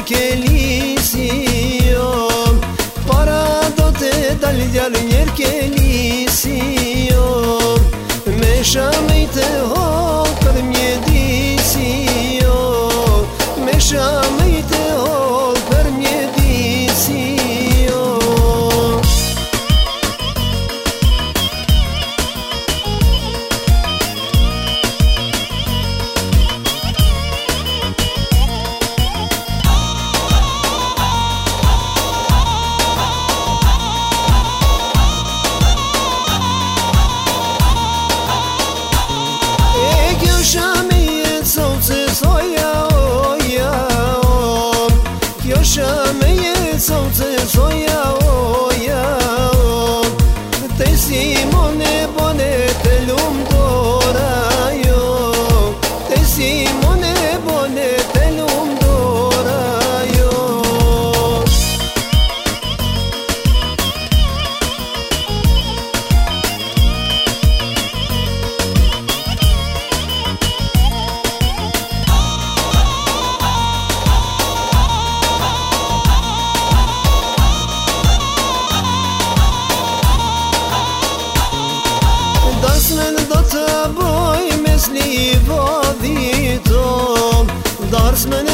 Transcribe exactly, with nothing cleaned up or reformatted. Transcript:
njerë ke lisi jo, para do të dalë djallë njerë ke lisi jo, me shamej të hokë për mjedisi jo, me shamej të hokë për mjedisi jo. Shameje soce soja oja te simone bone te lumdora yo, te simone bone te lumdora yo. Do të boj mes livadhito, darsmen